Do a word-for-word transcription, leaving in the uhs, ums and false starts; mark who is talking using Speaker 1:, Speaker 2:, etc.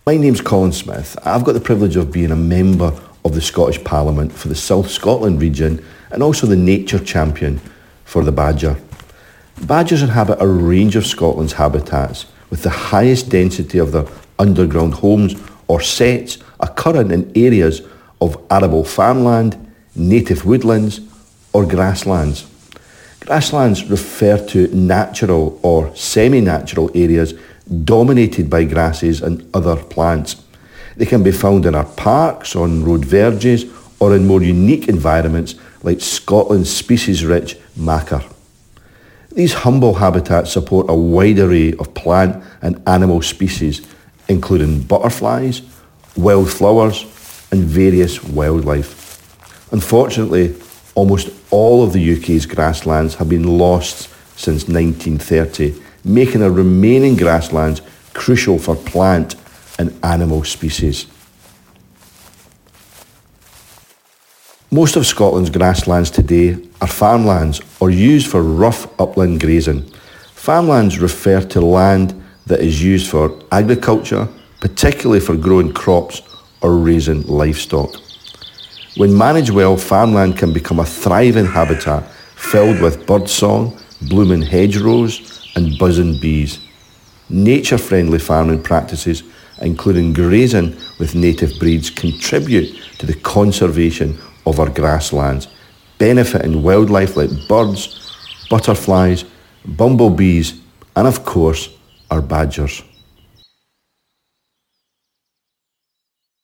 Speaker 1: My name's Colin Smith. I've got the privilege of being a member of the Scottish Parliament for the South Scotland region and also the nature champion for the badger. Badgers inhabit a range of Scotland's habitats, with the highest density of their underground homes or setts occurring in areas of arable farmland, native woodlands or grasslands. Grasslands refer to natural or semi-natural areas dominated by grasses and other plants. They can be found in our parks, on road verges or in more unique environments like Scotland's species-rich Macar. These humble habitats support a wide array of plant and animal species, including butterflies, wildflowers, and various wildlife. Unfortunately, almost all of the U K's grasslands have been lost since nineteen thirty, making our remaining grasslands crucial for plant and animal species. Most of Scotland's grasslands today are farmlands or used for rough upland grazing. Farmlands refer to land that is used for agriculture, particularly for growing crops or raising livestock. When managed well, farmland can become a thriving habitat filled with birdsong, blooming hedgerows and buzzing bees. Nature-friendly farming practices, including grazing with native breeds, contribute to the conservation of our grasslands, benefiting wildlife like birds, butterflies, bumblebees, and of course, our badgers.